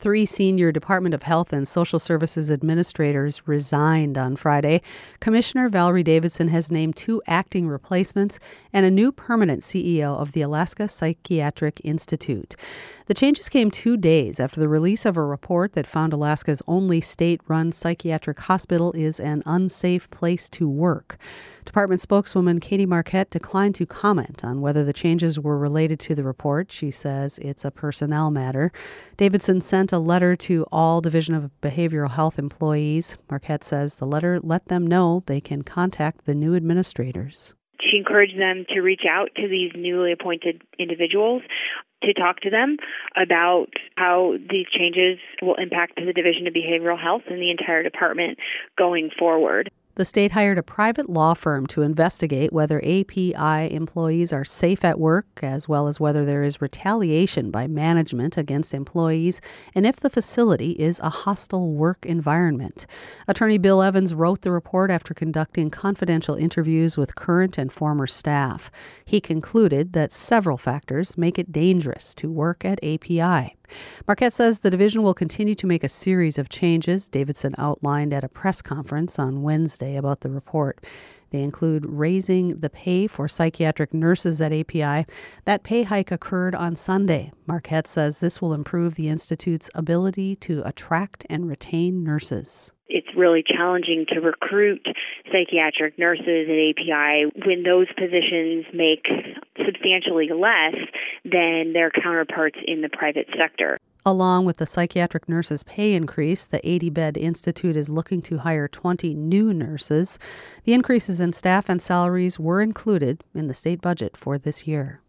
3 senior Department of Health and Social Services administrators resigned on Friday. Commissioner Valerie Davidson has named 2 acting replacements and a new permanent CEO of the Alaska Psychiatric Institute. The changes came 2 days after the release of a report that found Alaska's only state-run psychiatric hospital is an unsafe place to work. Department spokeswoman Katie Marquette declined to comment on whether the changes were related to the report. She says it's a personnel matter. Davidson sent a letter to all Division of Behavioral Health employees. Marquette says the letter let them know they can contact the new administrators. She encouraged them to reach out to these newly appointed individuals to talk to them about how these changes will impact the Division of Behavioral Health and the entire department going forward. The state hired a private law firm to investigate whether API employees are safe at work, as well as whether there is retaliation by management against employees, and if the facility is a hostile work environment. Attorney Bill Evans wrote the report after conducting confidential interviews with current and former staff. He concluded that several factors make it dangerous to work at API. Marquette says the division will continue to make a series of changes Davidson outlined at a press conference on Wednesday about the report. They include raising the pay for psychiatric nurses at API. That pay hike occurred on Sunday. Marquette says this will improve the Institute's ability to attract and retain nurses. It's really challenging to recruit psychiatric nurses at API when those positions make substantially less than their counterparts in the private sector. Along with the psychiatric nurses' pay increase, the 80-bed institute is looking to hire 20 new nurses. The increases in staff and salaries were included in the state budget for this year.